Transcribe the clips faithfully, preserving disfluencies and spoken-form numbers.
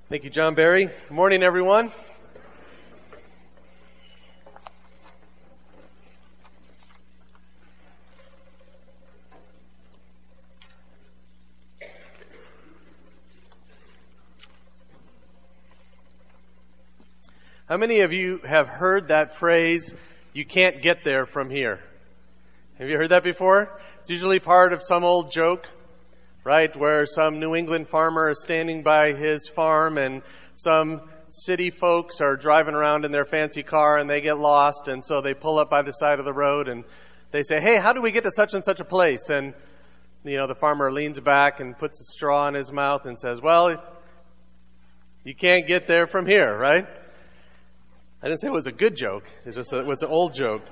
Thank you, John Barry. Good morning, everyone. How many of you have heard that phrase, "You can't get there from here"? Have you heard that before? It's usually part of some old joke, right, where some New England farmer is standing by his farm and some city folks are driving around in their fancy car and they get lost, and so they pull up by the side of the road and they say, "Hey, how do we get to such and such a place?" And, you know, the farmer leans back and puts a straw in his mouth and says, "Well, you can't get there from here," right? I didn't say it was a good joke. It just it was an old joke.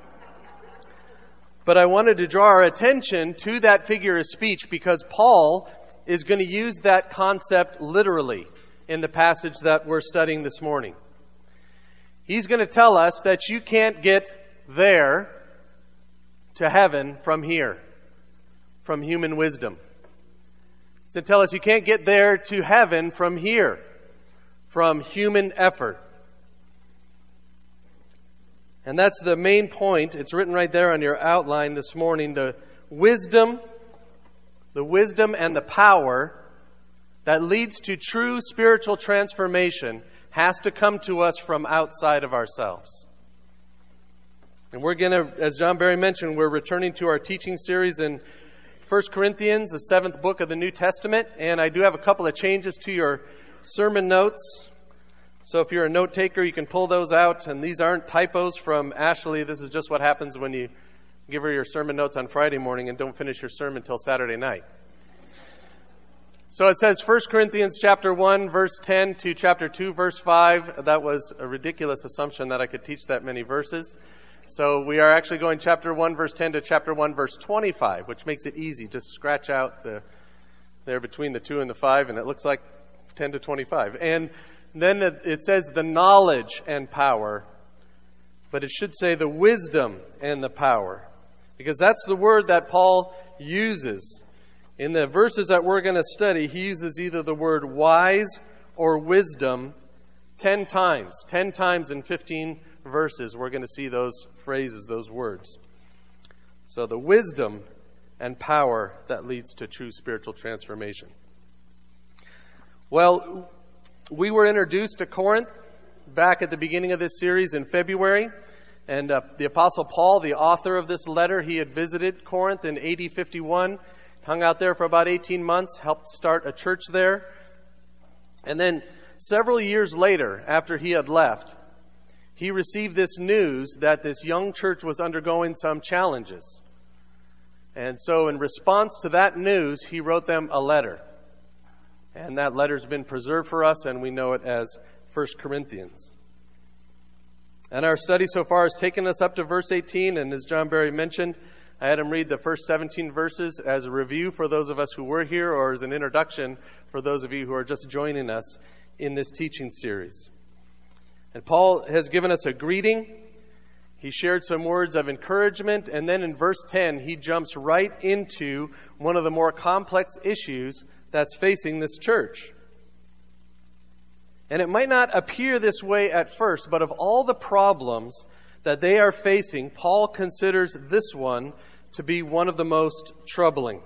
But I wanted to draw our attention to that figure of speech because Paul is going to use that concept literally in the passage that we're studying this morning. He's going to tell us that you can't get there to heaven from here, from human wisdom. He's going to tell us you can't get there to heaven from here, from human effort. And that's the main point. It's written right there on your outline this morning. The wisdom, the wisdom and the power that leads to true spiritual transformation has to come to us from outside of ourselves. And we're going to, as John Barry mentioned, we're returning to our teaching series in First Corinthians, the seventh book of the New Testament. And I do have a couple of changes to your sermon notes. So if you're a note taker, you can pull those out. And these aren't typos from Ashley. This is just what happens when you give her your sermon notes on Friday morning and don't finish your sermon till Saturday night. So it says First Corinthians chapter one, verse ten to chapter two, verse five. That was a ridiculous assumption that I could teach that many verses. So we are actually going chapter one, verse ten to chapter one, verse twenty-five, which makes it easy. Just scratch out the there between the two and the five, and it looks like ten to twenty-five. And then it says the knowledge and power, but it should say the wisdom and the power, because that's the word that Paul uses. In the verses that we're going to study, he uses either the word wise or wisdom ten times. Ten times in fifteen verses, we're going to see those phrases, those words. So the wisdom and power that leads to true spiritual transformation. Well, we were introduced to Corinth back at the beginning of this series in February. And uh, the Apostle Paul, the author of this letter, he had visited Corinth in A D fifty-one, hung out there for about eighteen months, helped start a church there. And then several years later, after he had left, he received this news that this young church was undergoing some challenges. And so in response to that news, he wrote them a letter. And that letter's been preserved for us, and we know it as First Corinthians. And our study so far has taken us up to verse eighteen, and as John Barry mentioned, I had him read the first seventeen verses as a review for those of us who were here, or as an introduction for those of you who are just joining us in this teaching series. And Paul has given us a greeting. He shared some words of encouragement, and then in verse ten, he jumps right into one of the more complex issues that's facing this church. And it might not appear this way at first, but of all the problems that they are facing, Paul considers this one to be one of the most troubling.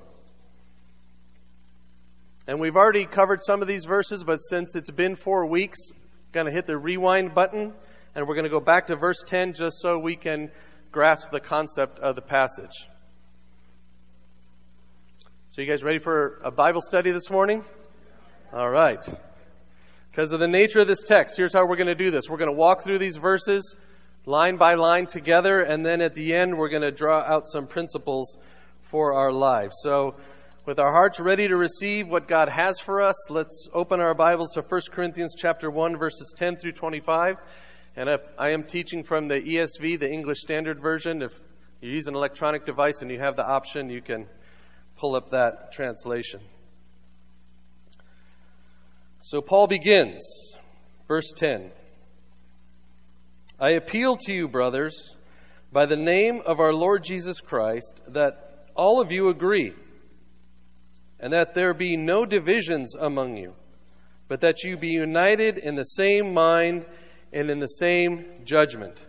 And we've already covered some of these verses, but since it's been four weeks, I'm going to hit the rewind button, and we're going to go back to verse ten just so we can grasp the concept of the passage. So you guys ready for a Bible study this morning? All right. Because of the nature of this text, here's how we're going to do this. We're going to walk through these verses line by line together, and then at the end, we're going to draw out some principles for our lives. So with our hearts ready to receive what God has for us, let's open our Bibles to First Corinthians chapter one, verses ten through twenty-five. And if I am teaching from the E S V, the English Standard Version. If you use an electronic device and you have the option, you can pull up that translation. So Paul begins, verse ten. I appeal to you, brothers, by the name of our Lord Jesus Christ, that all of you agree, and that there be no divisions among you, but that you be united in the same mind and in the same judgment.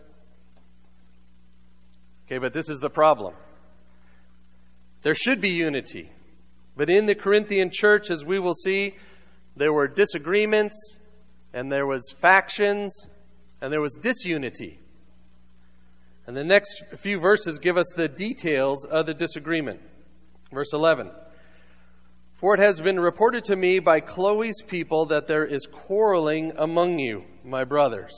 Okay, but this is the problem. There should be unity. But in the Corinthian church, as we will see, there were disagreements, and there was factions, and there was disunity. And the next few verses give us the details of the disagreement. Verse eleven. For it has been reported to me by Chloe's people that there is quarreling among you, my brothers.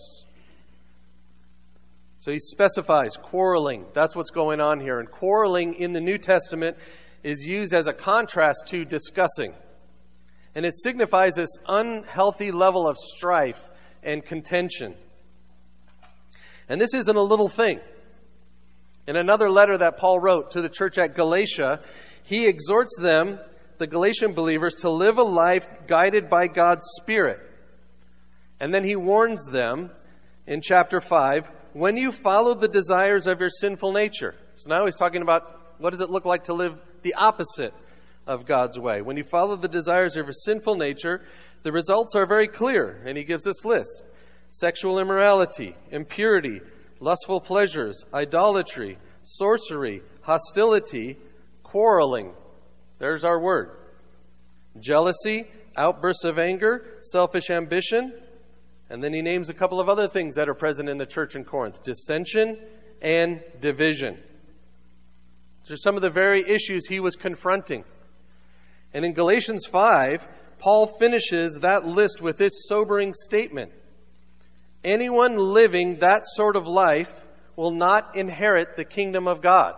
So he specifies quarreling. That's what's going on here. And quarreling in the New Testament is used as a contrast to discussing. And it signifies this unhealthy level of strife and contention. And this isn't a little thing. In another letter that Paul wrote to the church at Galatia, he exhorts them, the Galatian believers, to live a life guided by God's Spirit. And then he warns them in chapter five, when you follow the desires of your sinful nature. So now he's talking about what does it look like to live the opposite of God's way. When you follow the desires of your sinful nature, the results are very clear. And he gives this list: sexual immorality, impurity, lustful pleasures, idolatry, sorcery, hostility, quarreling. There's our word. Jealousy, outbursts of anger, selfish ambition. And then he names a couple of other things that are present in the church in Corinth: dissension and division. These are some of the very issues he was confronting. And in Galatians five, Paul finishes that list with this sobering statement: anyone living that sort of life will not inherit the kingdom of God.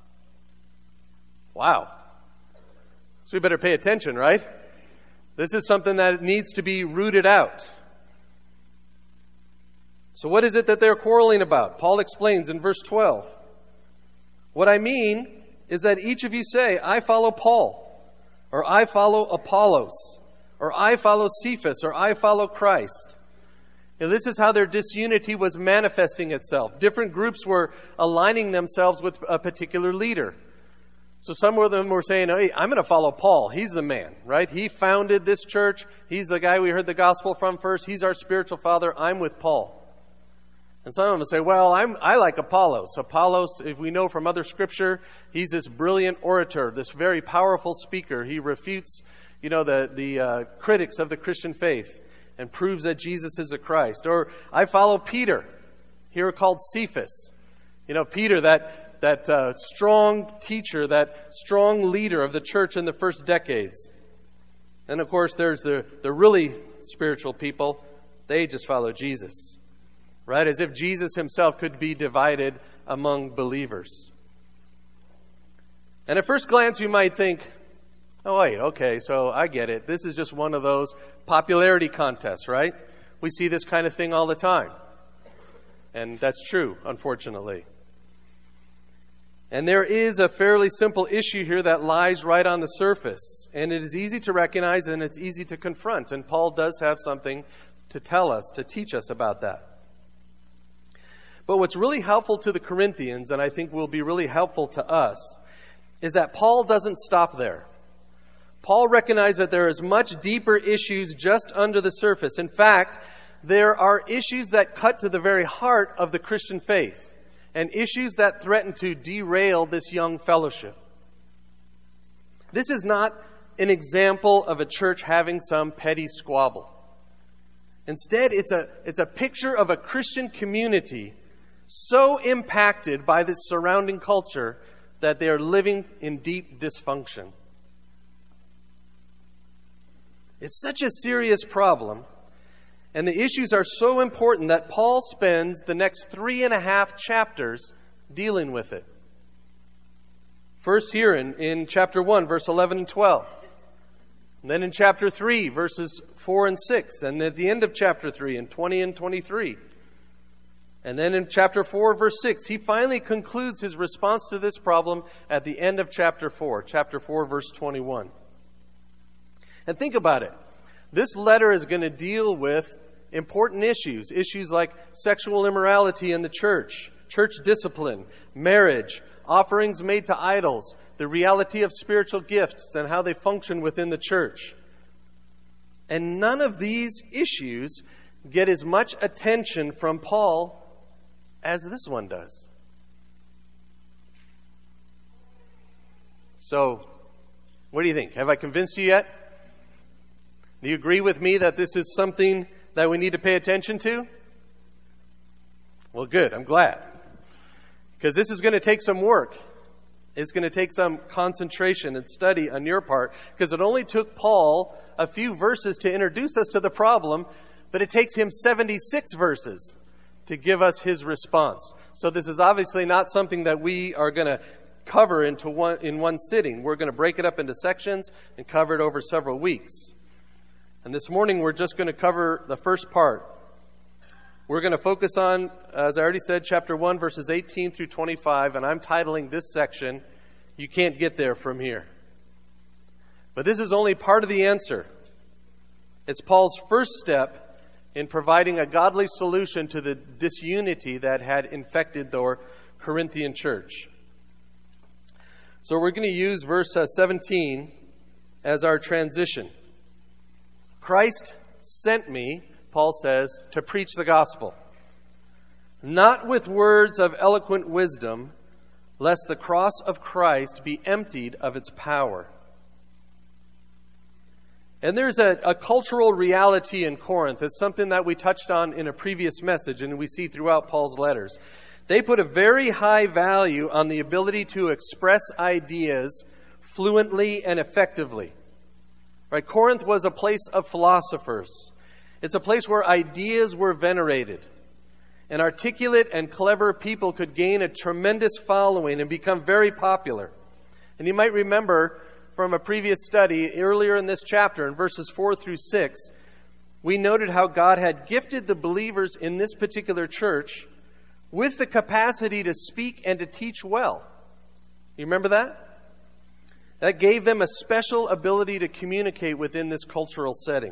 Wow. So we better pay attention, right? This is something that needs to be rooted out. So what is it that they're quarreling about? Paul explains in verse twelve. What I mean is that each of you say, I follow Paul, or I follow Apollos, or I follow Cephas, or I follow Christ. Now, this is how their disunity was manifesting itself. Different groups were aligning themselves with a particular leader. So some of them were saying, hey, I'm going to follow Paul. He's the man, right? He founded this church. He's the guy we heard the gospel from first. He's our spiritual father. I'm with Paul. And some of them say, well, I'm, I like Apollos. Apollos, if we know from other scripture, he's this brilliant orator, this very powerful speaker. He refutes, you know, the, the uh, critics of the Christian faith and proves that Jesus is the Christ. Or I follow Peter, here called Cephas. You know, Peter, that, that uh, strong teacher, that strong leader of the church in the first decades. And of course, there's the, the really spiritual people. They just follow Jesus. Right? As if Jesus himself could be divided among believers. And at first glance, you might think, oh, wait, okay, so I get it. This is just one of those popularity contests, right? We see this kind of thing all the time. And that's true, unfortunately. And there is a fairly simple issue here that lies right on the surface. And it is easy to recognize and it's easy to confront. And Paul does have something to tell us, to teach us about that. But what's really helpful to the Corinthians, and I think will be really helpful to us, is that Paul doesn't stop there. Paul recognized that there is much deeper issues just under the surface. In fact, there are issues that cut to the very heart of the Christian faith, and issues that threaten to derail this young fellowship. This is not an example of a church having some petty squabble. Instead, it's a, it's a picture of a Christian community so impacted by this surrounding culture that they are living in deep dysfunction. It's such a serious problem, and the issues are so important that Paul spends the next three and a half chapters dealing with it. First here in, in chapter one, verse eleven and twelve. And then in chapter three, verses four and six. And at the end of chapter three, in twenty and twenty-three. And then in chapter four, verse six, he finally concludes his response to this problem at the end of chapter four. Chapter four, verse twenty-one. And think about it. This letter is going to deal with important issues. Issues like sexual immorality in the church, church discipline, marriage, offerings made to idols, the reality of spiritual gifts and how they function within the church. And none of these issues get as much attention from Paul as this one does. So, what do you think? Have I convinced you yet? Do you agree with me that this is something that we need to pay attention to? Well, good. I'm glad. Because this is going to take some work. It's going to take some concentration and study on your part. Because it only took Paul a few verses to introduce us to the problem, but it takes him seventy-six verses to give us his response. So this is obviously not something that we are going to cover into one in one sitting. We're going to break it up into sections and cover it over several weeks. And this morning we're just going to cover the first part. We're going to focus on, as I already said, chapter one, verses eighteen through twenty-five, and I'm titling this section, "You Can't Get There From Here." But this is only part of the answer. It's Paul's first step in providing a godly solution to the disunity that had infected the Corinthian church. So we're going to use verse seventeen as our transition. Christ sent me, Paul says, to preach the gospel, not with words of eloquent wisdom, lest the cross of Christ be emptied of its power. And there's a, a cultural reality in Corinth. It's something that we touched on in a previous message, and we see throughout Paul's letters. They put a very high value on the ability to express ideas fluently and effectively. Right? Corinth was a place of philosophers. It's a place where ideas were venerated. And articulate and clever people could gain a tremendous following and become very popular. And you might remember from a previous study earlier in this chapter, in verses four through six, we noted how God had gifted the believers in this particular church with the capacity to speak and to teach well. You remember that? That gave them a special ability to communicate within this cultural setting.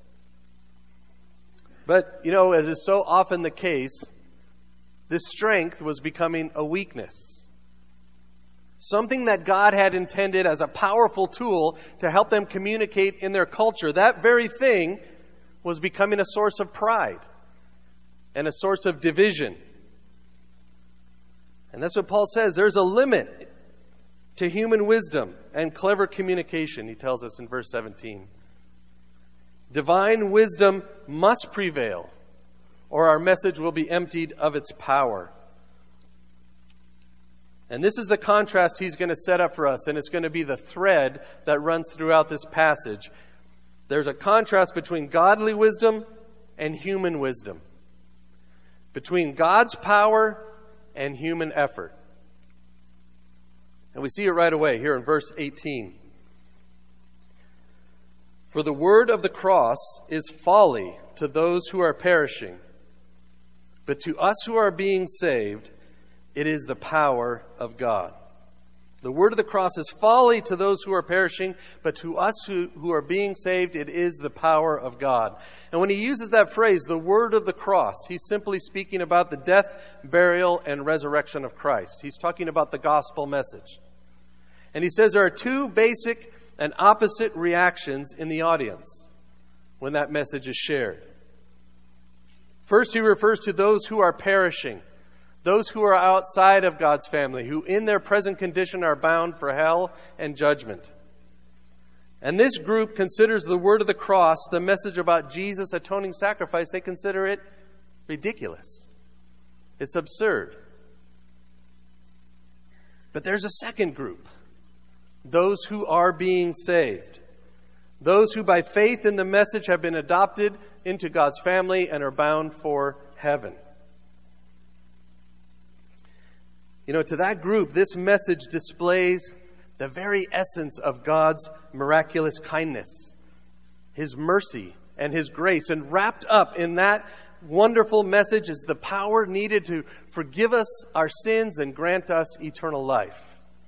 But, you know, as is so often the case, this strength was becoming a weakness. Something that God had intended as a powerful tool to help them communicate in their culture, that very thing was becoming a source of pride and a source of division. And that's what Paul says. There's a limit to human wisdom and clever communication, he tells us in verse seventeen. Divine wisdom must prevail, or our message will be emptied of its power. And this is the contrast he's going to set up for us, and it's going to be the thread that runs throughout this passage. There's a contrast between godly wisdom and human wisdom, between God's power and human effort. And we see it right away here in verse eighteen. For the word of the cross is folly to those who are perishing, but to us who are being saved, it is the power of God. The word of the cross is folly to those who are perishing, but to us who, who are being saved, it is the power of God. And when he uses that phrase, the word of the cross, he's simply speaking about the death, burial, and resurrection of Christ. He's talking about the gospel message. And he says there are two basic and opposite reactions in the audience when that message is shared. First, he refers to those who are perishing, those who are outside of God's family, who in their present condition are bound for hell and judgment. And this group considers the word of the cross, the message about Jesus' atoning sacrifice, they consider it ridiculous. It's absurd. But there's a second group, those who are being saved, those who by faith in the message have been adopted into God's family and are bound for heaven. You know, to that group, this message displays the very essence of God's miraculous kindness, His mercy and His grace. And wrapped up in that wonderful message is the power needed to forgive us our sins and grant us eternal life.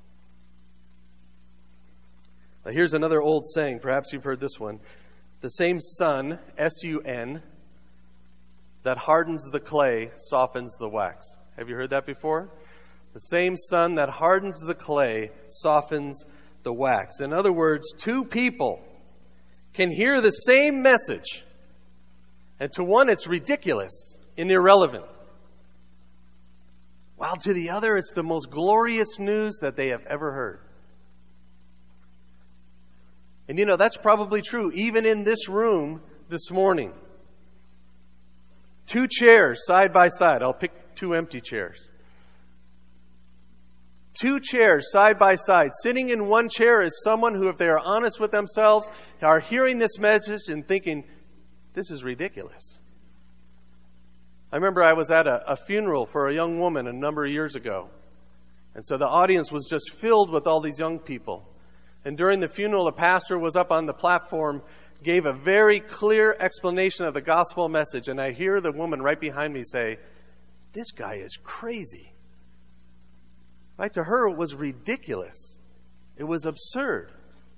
Now, here's another old saying. Perhaps you've heard this one. The same sun, S U N, that hardens the clay softens the wax. Have you heard that before? The same sun that hardens the clay softens the wax. In other words, two people can hear the same message, and to one it's ridiculous and irrelevant, while to the other it's the most glorious news that they have ever heard. And you know, that's probably true even in this room this morning. Two chairs side by side. I'll pick two empty chairs. Two chairs side by side. Sitting in one chair is someone who, if they are honest with themselves, are hearing this message and thinking, this is ridiculous. I remember I was at a, a funeral for a young woman a number of years ago. And so the audience was just filled with all these young people. And during the funeral, a pastor was up on the platform, gave a very clear explanation of the gospel message. And I hear the woman right behind me say, this guy is crazy. Right? To her, it was ridiculous. It was absurd.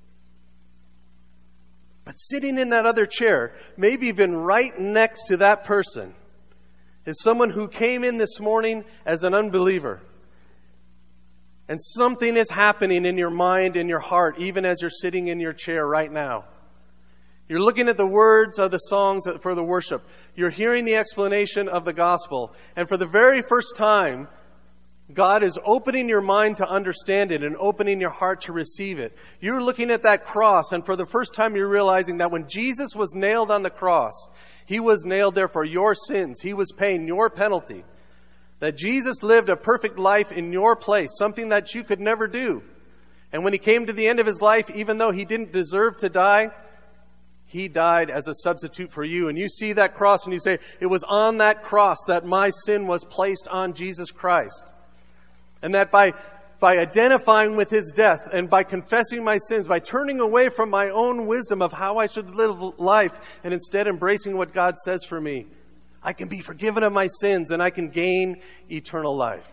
But sitting in that other chair, maybe even right next to that person, is someone who came in this morning as an unbeliever. And something is happening in your mind, in your heart, even as you're sitting in your chair right now. You're looking at the words of the songs for the worship. You're hearing the explanation of the gospel. And for the very first time, God is opening your mind to understand it and opening your heart to receive it. You're looking at that cross, and for the first time you're realizing that when Jesus was nailed on the cross, He was nailed there for your sins. He was paying your penalty. That Jesus lived a perfect life in your place, something that you could never do. And when He came to the end of His life, even though He didn't deserve to die, He died as a substitute for you. And you see that cross and you say, it was on that cross that my sin was placed on Jesus Christ. And that by, by identifying with His death and by confessing my sins, by turning away from my own wisdom of how I should live life and instead embracing what God says for me, I can be forgiven of my sins and I can gain eternal life.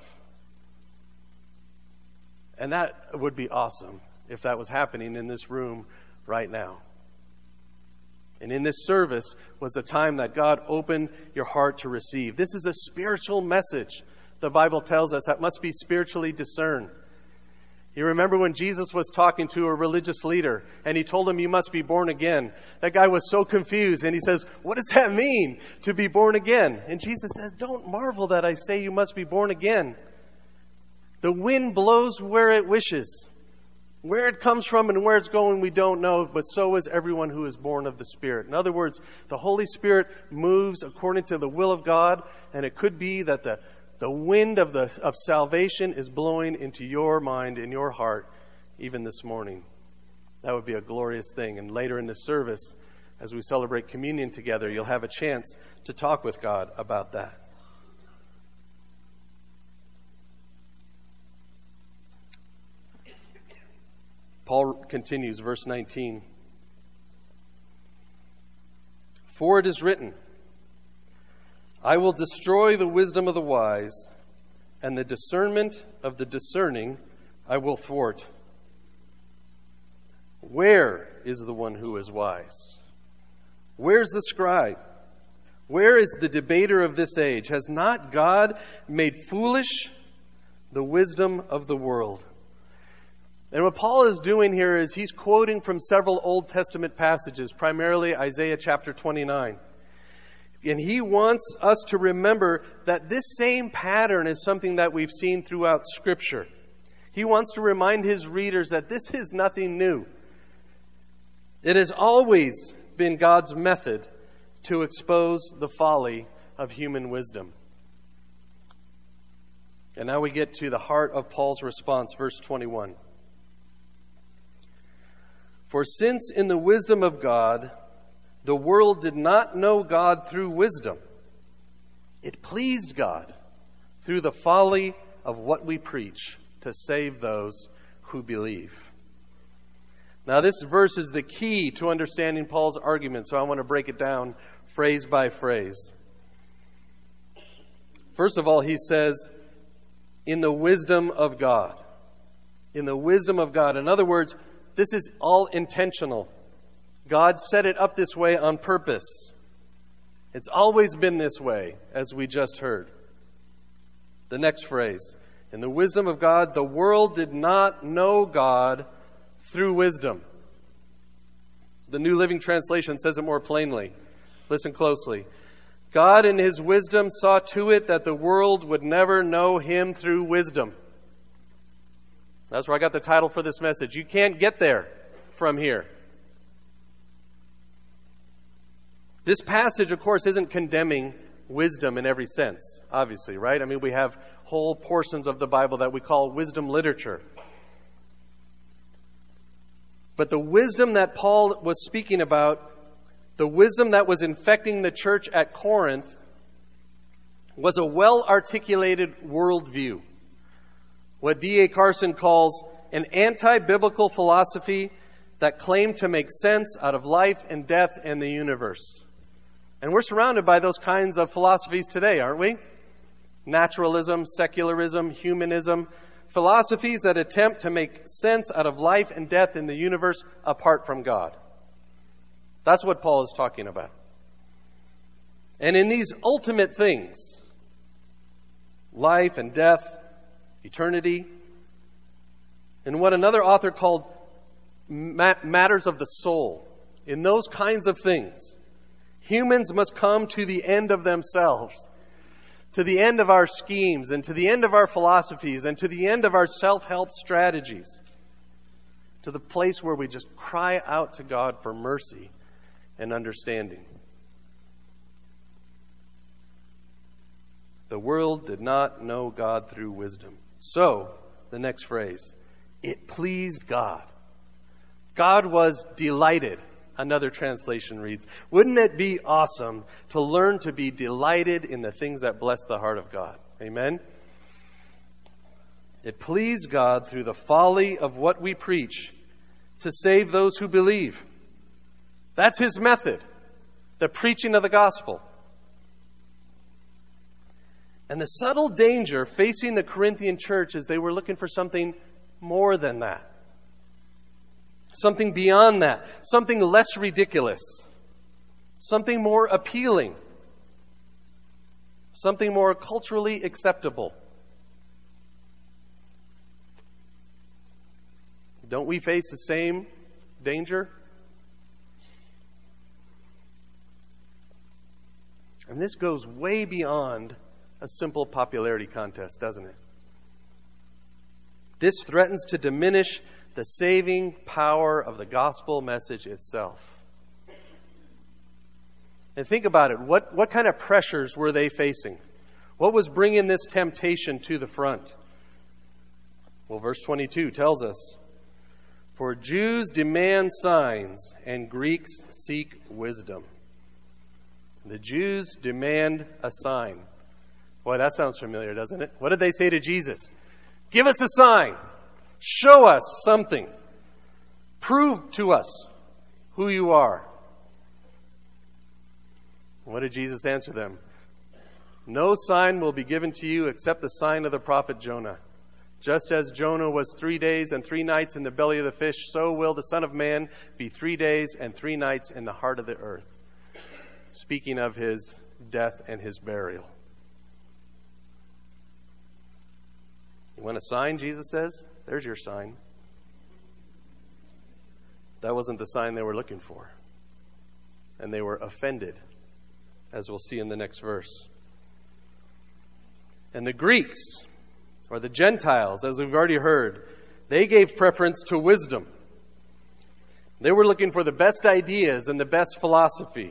And that would be awesome if that was happening in this room right now. And in this service was the time that God opened your heart to receive. This is a spiritual message. The Bible tells us that must be spiritually discerned. You remember when Jesus was talking to a religious leader and he told him, you must be born again. That guy was so confused and he says, what does that mean to be born again? And Jesus says, don't marvel that I say you must be born again. The wind blows where it wishes. Where it comes from and where it's going, we don't know, but so is everyone who is born of the Spirit. In other words, the Holy Spirit moves according to the will of God, and it could be that the The wind of the of salvation is blowing into your mind, in your heart, even this morning. That would be a glorious thing. And later in the service, as we celebrate communion together, you'll have a chance to talk with God about that. Paul continues, verse nineteen. For it is written, I will destroy the wisdom of the wise, and the discernment of the discerning I will thwart. Where is the one who is wise? Where's the scribe? Where is the debater of this age? Has not God made foolish the wisdom of the world? And what Paul is doing here is he's quoting from several Old Testament passages, primarily Isaiah chapter twenty-nine. And he wants us to remember that this same pattern is something that we've seen throughout Scripture. He wants to remind his readers that this is nothing new. It has always been God's method to expose the folly of human wisdom. And now we get to the heart of Paul's response, verse twenty-one. For since in the wisdom of God, the world did not know God through wisdom, it pleased God through the folly of what we preach to save those who believe. Now, this verse is the key to understanding Paul's argument, so I want to break it down phrase by phrase. First of all, he says, in the wisdom of God. In the wisdom of God. In other words, this is all intentional. God set it up this way on purpose. It's always been this way, as we just heard. The next phrase, in the wisdom of God, the world did not know God through wisdom. The New Living Translation says it more plainly. Listen closely. God in His wisdom saw to it that the world would never know Him through wisdom. That's where I got the title for this message. You can't get there from here. This passage, of course, isn't condemning wisdom in every sense, obviously, right? I mean, we have whole portions of the Bible that we call wisdom literature. But the wisdom that Paul was speaking about, the wisdom that was infecting the church at Corinth, was a well-articulated worldview. What D A Carson calls an anti-biblical philosophy that claimed to make sense out of life and death and the universe. And we're surrounded by those kinds of philosophies today, aren't we? Naturalism, secularism, humanism, philosophies that attempt to make sense out of life and death in the universe apart from God. That's what Paul is talking about. And in these ultimate things, life and death, eternity, and what another author called matters of the soul, in those kinds of things, humans must come to the end of themselves, to the end of our schemes, and to the end of our philosophies, and to the end of our self-help strategies, to the place where we just cry out to God for mercy and understanding. The world did not know God through wisdom. So, the next phrase, it pleased God. God was delighted. Another translation reads, wouldn't it be awesome to learn to be delighted in the things that bless the heart of God? Amen? It pleased God through the folly of what we preach to save those who believe. That's His method, the preaching of the gospel. And the subtle danger facing the Corinthian church is they were looking for something more than that. Something beyond that. Something less ridiculous. Something more appealing. Something more culturally acceptable. Don't we face the same danger? And this goes way beyond a simple popularity contest, doesn't it? This threatens to diminish the saving power of the gospel message itself. And think about it. What, what kind of pressures were they facing? What was bringing this temptation to the front? Well, verse twenty-two tells us, for Jews demand signs and Greeks seek wisdom. The Jews demand a sign. Boy, that sounds familiar, doesn't it? What did they say to Jesus? Give us a sign. Show us something. Prove to us who you are. What did Jesus answer them? No sign will be given to you except the sign of the prophet Jonah. Just as Jonah was three days and three nights in the belly of the fish, so will the Son of Man be three days and three nights in the heart of the earth. Speaking of His death and His burial. You want a sign, Jesus says? There's your sign. That wasn't the sign they were looking for. And they were offended, as we'll see in the next verse. And the Greeks, or the Gentiles, as we've already heard, they gave preference to wisdom. They were looking for the best ideas and the best philosophy.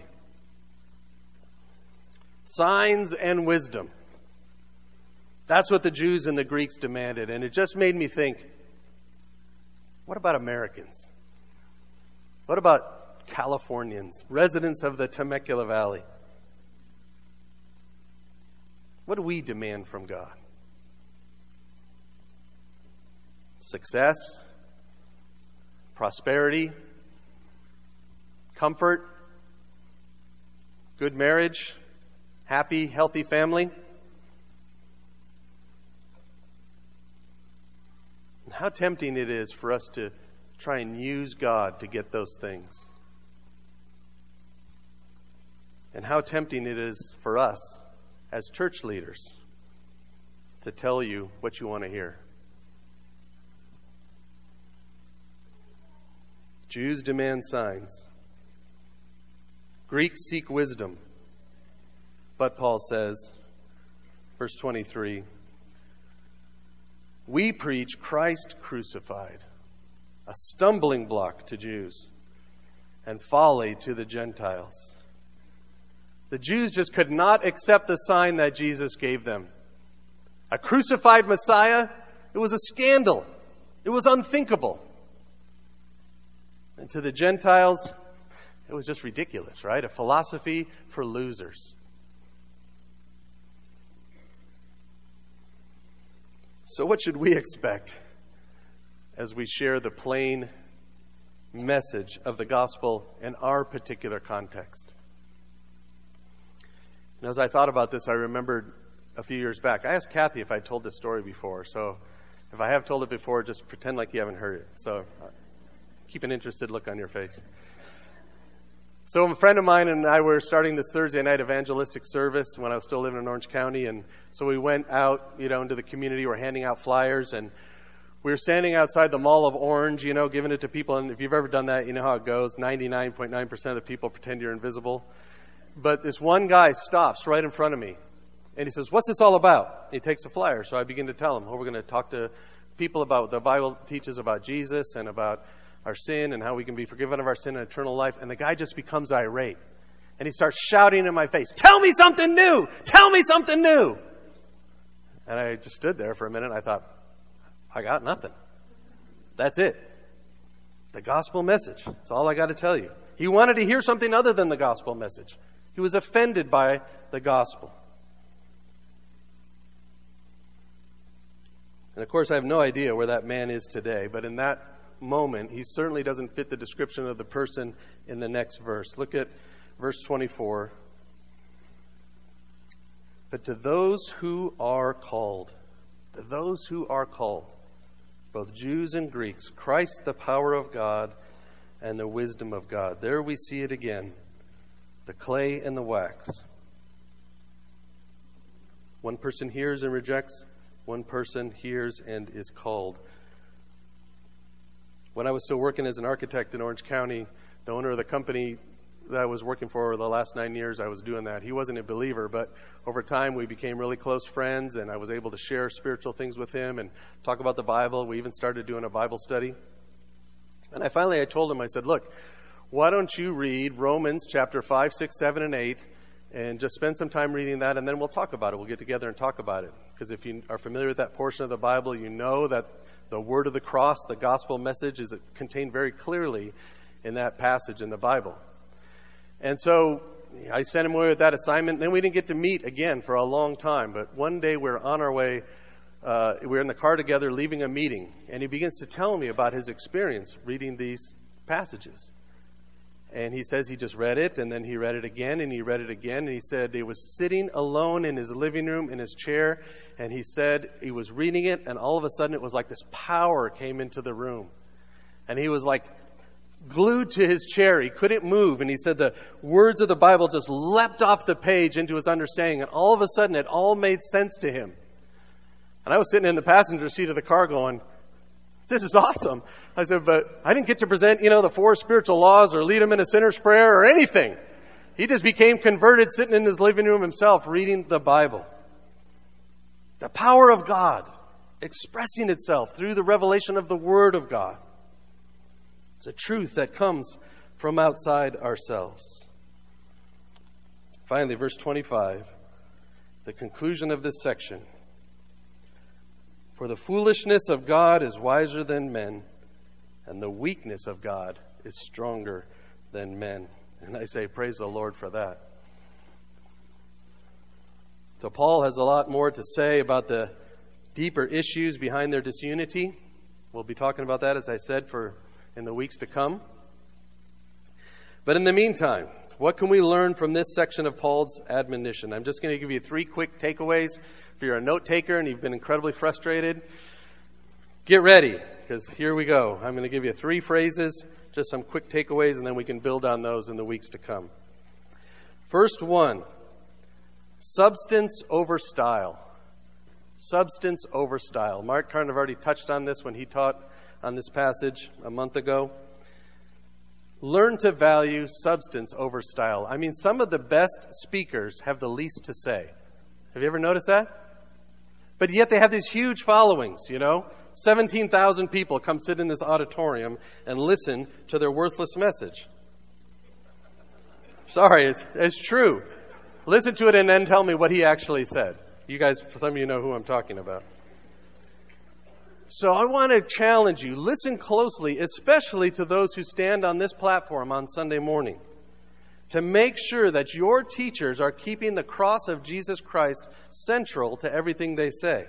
Signs and wisdom. That's what the Jews and the Greeks demanded. And it just made me think, what about Americans? What about Californians, residents of the Temecula Valley? What do we demand from God? Success, prosperity, comfort, good marriage, happy, healthy family. How tempting it is for us to try and use God to get those things. And how tempting it is for us as church leaders to tell you what you want to hear. Jews demand signs. Greeks seek wisdom. But Paul says, verse twenty-three, we preach Christ crucified, a stumbling block to Jews and folly to the Gentiles. The Jews just could not accept the sign that Jesus gave them. A crucified Messiah, it was a scandal. It was unthinkable. And to the Gentiles, it was just ridiculous, right? A philosophy for losers. So what should we expect as we share the plain message of the gospel in our particular context? And as I thought about this, I remembered a few years back. I asked Kathy if I'd told this story before. So if I have told it before, just pretend like you haven't heard it. So keep an interested look on your face. So a friend of mine and I were starting this Thursday night evangelistic service when I was still living in Orange County. And so we went out, you know, into the community. We're handing out flyers. And we were standing outside the Mall of Orange, you know, giving it to people. And if you've ever done that, you know how it goes. ninety-nine point nine percent of the people pretend you're invisible. But this one guy stops right in front of me. And he says, what's this all about? He takes a flyer. So I begin to tell him, oh, we're going to talk to people about what the Bible teaches about Jesus and about our sin and how we can be forgiven of our sin and eternal life. And the guy just becomes irate. And he starts shouting in my face, tell me something new! Tell me something new! And I just stood there for a minute. And I thought, I got nothing. That's it. The gospel message. That's all I got to tell you. He wanted to hear something other than the gospel message. He was offended by the gospel. And of course, I have no idea where that man is today, but in that moment, he certainly doesn't fit the description of the person in the next verse. Look at verse twenty-four. But to those who are called, to those who are called, both Jews and Greeks, Christ the power of God and the wisdom of God. There we see it again, the clay and the wax. One person hears and rejects. One person hears and is called. When I was still working as an architect in Orange County, the owner of the company that I was working for over the last nine years, I was doing that. He wasn't a believer, but over time we became really close friends, and I was able to share spiritual things with him and talk about the Bible. We even started doing a Bible study. And I finally, I told him, I said, look, why don't you read Romans chapter five, six, seven, and eight, and just spend some time reading that, and then we'll talk about it. We'll get together and talk about it. Because if you are familiar with that portion of the Bible, you know that the word of the cross, the gospel message, is contained very clearly in that passage in the Bible. And so I sent him away with that assignment. Then we didn't get to meet again for a long time. But one day we're on our way. Uh, we're in the car together leaving a meeting. And he begins to tell me about his experience reading these passages. And he says he just read it, and then he read it again, and he read it again. And he said he was sitting alone in his living room in his chair, and he said he was reading it, and all of a sudden it was like this power came into the room. And he was like glued to his chair. He couldn't move. And he said the words of the Bible just leapt off the page into his understanding, and all of a sudden it all made sense to him. And I was sitting in the passenger seat of the car going, this is awesome. I said, but I didn't get to present, you know, the four spiritual laws or lead him in a sinner's prayer or anything. He just became converted sitting in his living room himself reading the Bible. The power of God expressing itself through the revelation of the Word of God. It's a truth that comes from outside ourselves. Finally, verse twenty-five, the conclusion of this section. For the foolishness of God is wiser than men, and the weakness of God is stronger than men. And I say, praise the Lord for that. So Paul has a lot more to say about the deeper issues behind their disunity. We'll be talking about that, as I said, for in the weeks to come. But in the meantime, what can we learn from this section of Paul's admonition? I'm just going to give you three quick takeaways. If you're a note taker and you've been incredibly frustrated, get ready, because here we go. I'm going to give you three phrases, just some quick takeaways, and then we can build on those in the weeks to come. First one, substance over style. Substance over style. Mark kind of already touched on this when he taught on this passage a month ago. Learn to value substance over style. I mean, some of the best speakers have the least to say. Have you ever noticed that? But yet they have these huge followings, you know? seventeen thousand people come sit in this auditorium and listen to their worthless message. Sorry, it's, it's true. Listen to it and then tell me what he actually said. You guys, some of you know who I'm talking about. So I want to challenge you. Listen closely, especially to those who stand on this platform on Sunday morning, to make sure that your teachers are keeping the cross of Jesus Christ central to everything they say.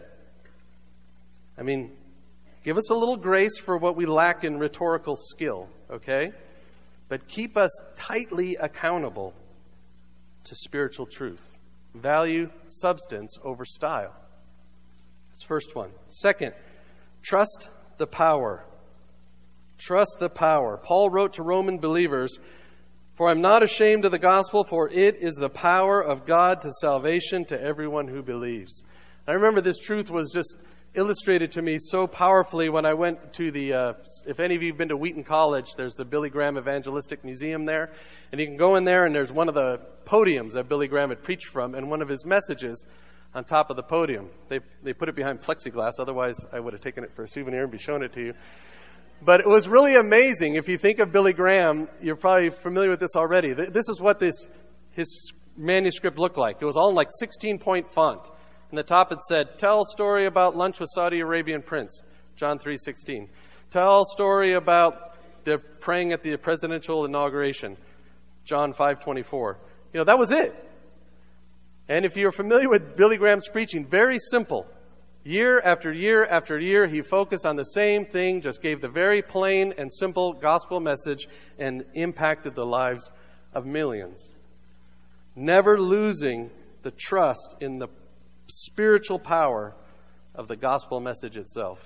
I mean, give us a little grace for what we lack in rhetorical skill, okay? But keep us tightly accountable to spiritual truth. Value substance over style. That's the first one. Second, trust the power. Trust the power. Paul wrote to Roman believers, "For I'm not ashamed of the gospel, for it is the power of God to salvation to everyone who believes." I remember this truth was just illustrated to me so powerfully when I went to the, uh, if any of you have been to Wheaton College, there's the Billy Graham Evangelistic Museum there. And you can go in there and there's one of the podiums that Billy Graham had preached from, and one of his messages on top of the podium. They they put it behind plexiglass, otherwise I would have taken it for a souvenir and be showing it to you. But it was really amazing. If you think of Billy Graham, you're probably familiar with this already. This is what this his manuscript looked like. It was all in like sixteen-point font. And the top it said, "Tell story about lunch with Saudi Arabian prince," John three sixteen. "Tell story about the praying at the presidential inauguration," John five twenty-four. You know, that was it. And if you're familiar with Billy Graham's preaching, very simple. Year after year after year, he focused on the same thing, just gave the very plain and simple gospel message and impacted the lives of millions. Never losing the trust in the spiritual power of the gospel message itself.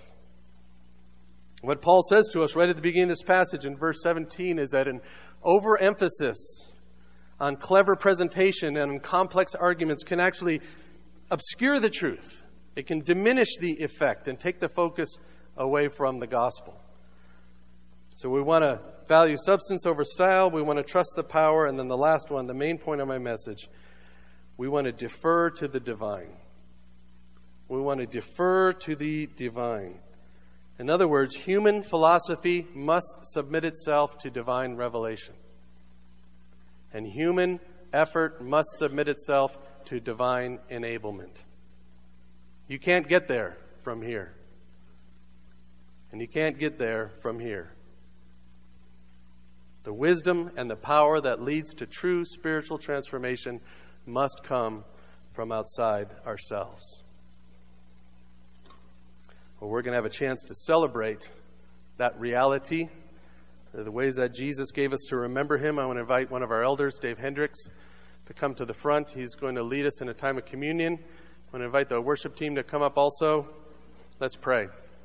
What Paul says to us right at the beginning of this passage in verse seventeen is that an overemphasis on clever presentation and on complex arguments can actually obscure the truth. It can diminish the effect and take the focus away from the gospel. So we want to value substance over style. We want to trust the power. And then the last one, the main point of my message, we want to defer to the divine. We want to defer to the divine. In other words, human philosophy must submit itself to divine revelation. And human effort must submit itself to divine enablement. You can't get there from here. And you can't get there from here. The wisdom and the power that leads to true spiritual transformation must come from outside ourselves. Well, we're going to have a chance to celebrate that reality, the ways that Jesus gave us to remember him. I want to invite one of our elders, Dave Hendricks, to come to the front. He's going to lead us in a time of communion. I want to invite the worship team to come up also. Let's pray.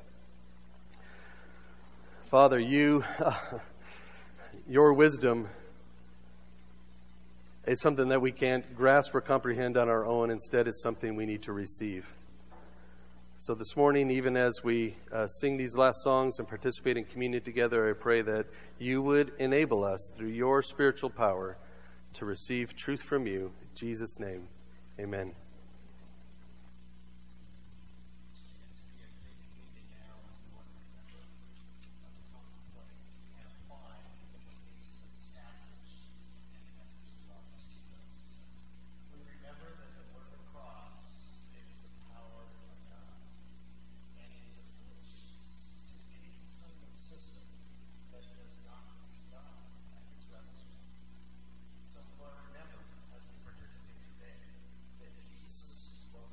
Father, you, uh, your wisdom is something that we can't grasp or comprehend on our own. Instead, it's something we need to receive. So this morning, even as we uh, sing these last songs and participate in communion together, I pray that you would enable us through your spiritual power to receive truth from you. In Jesus' name, amen.